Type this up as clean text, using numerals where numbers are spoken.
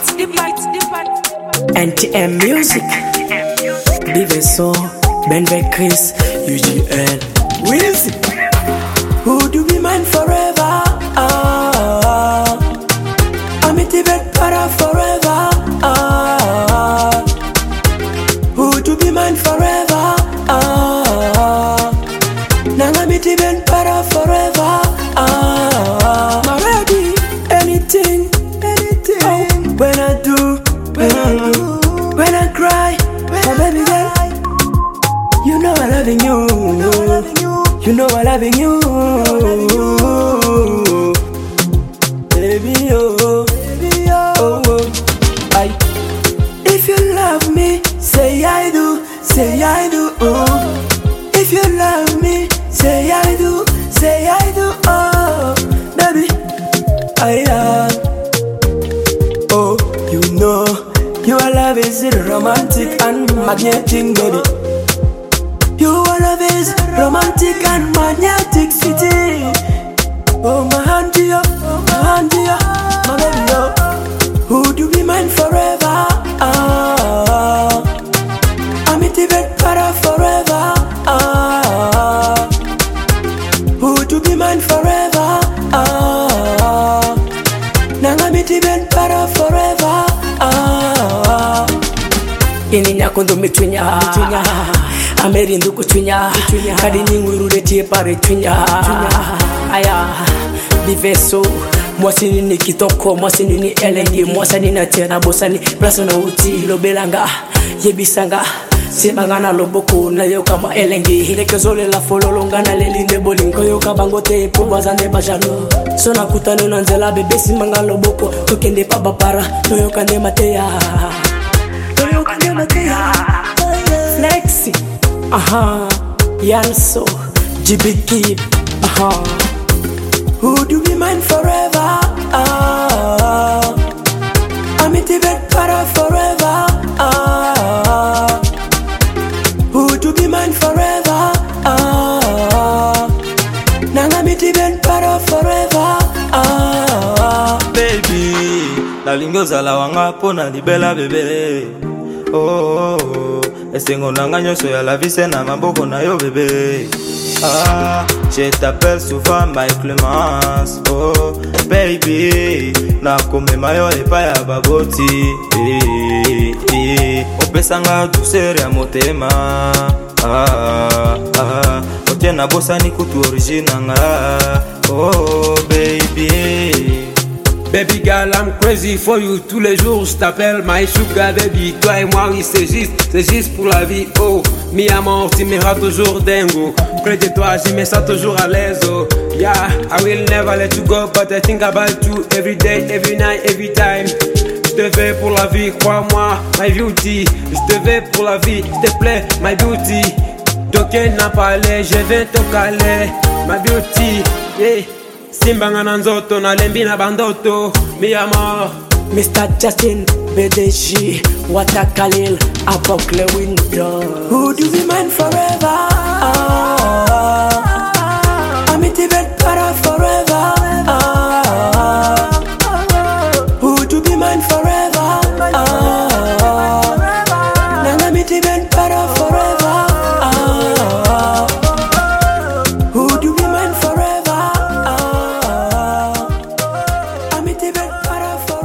NTM Music, Biveso, Benve Chris, UGL, Wills. Who do be mine forever? I'm a Tibet para forever. Who do be mine forever? Nanga Tibet para forever. I'm ready, anything. Oh, when I do, when I cry, my baby girl, you know I'm loving you. You know I'm loving you, baby, oh, I. If you love me, say I do, oh. If you love me, say I do, oh, baby, oh, you know, your love is romantic and magnetic, baby. Your love is romantic and magnetic, sweetie. Oh, my hand to you, my baby, oh. Who do be mine forever? I'm a Tibet para forever. Who do be mine forever? Nanga mi Tibet para forever. Ininya kondo mitwinya Amerindu kutwinya Kadi nyingurure tie pare twinya Aya Biveso Mwasi nini kitoko Mwasi nini elengi Mwasa nina tena bosani Plaso na uti Lobelanga Yebisanga Semangana loboko Na yo kama elengi Hileke zole la fololonga Na lelinde bolingo yo kabangote Pubazande bajano Sona kutano nanzela bebe Simanga loboko Tukende pabapara Toyo kande matea Flexi, Yanso, GBK, Who do be mine forever? I'm a Tibet para forever. Who do be mine forever? Nanga mi Tibet para forever. Baby, la lingoza la wanga pona libela bebe. Oh, estengo nanga nyonso ya la vie c'est na maboko na yo bébé. Je t'appelle souvent my Clémence. Oh, baby, na komema yo epa ya baboti. Opesanga douceur ya motema. Otiena bosani kutu originanga. Oh, baby. Baby girl, I'm crazy for you. Tous les jours, je t'appelle my sugar baby. Toi et moi, oui, c'est juste pour la vie. Oh, mi amour, tu m'iras toujours dingo. Près de toi, j'y mets ça toujours à l'aise. Oh, yeah, I will never let you go, but I think about you every day, every night, every time. Je te veux pour la vie, crois-moi, my beauty. Je te veux pour la vie, s'il te plaît, my beauty. Token n'a parlé, je vais te caler, my beauty. Yeah. Simbanga na nzoto na lembi na bandoto mi amor Mr. Justin BDG Wata Khalil Apokle Window. Who do be mine forever? I'm a Tibet para forever. Who do be mine forever? Nanga mi Tibet para forever. Who do be mine forever? I'm a Tibet para forever.